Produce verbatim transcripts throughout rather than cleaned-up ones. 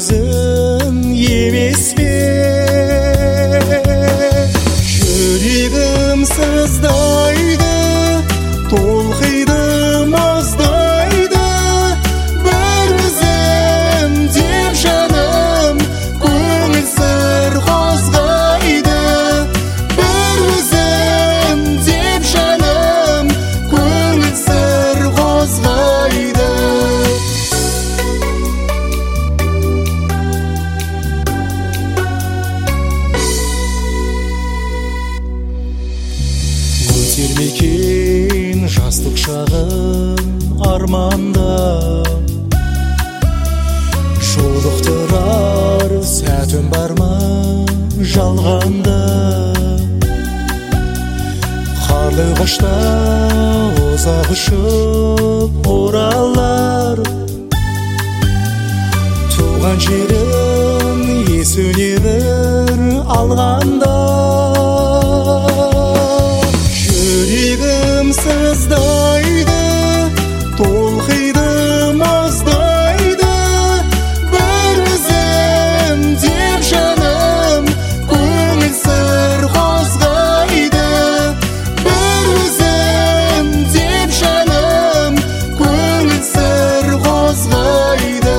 өзің емес пе? Жүрегім сыздайды, толқиды, маздайды, бір өзім деп жаным көңіл сыр қозғайды. Бір өзім деп жаным көңіл сыр қозғайды. Өтер ме екен жастық шағым арманда, жолықтырар сәтім бар ма жалғанда? Қарлы қышта ұзақ ұшып оралар, туған жерім есіне бір алғанда. Жүрегім сыздайды, толқиды, маздайды, бір өзім деп жаным көңіл сыр қозғайды. Бір өзім деп жаным көңіл сыр қозғайды.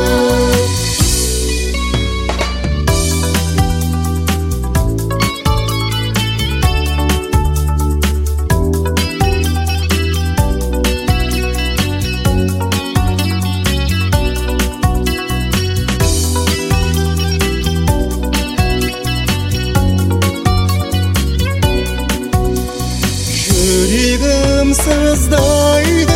Жүрегім сыздайды,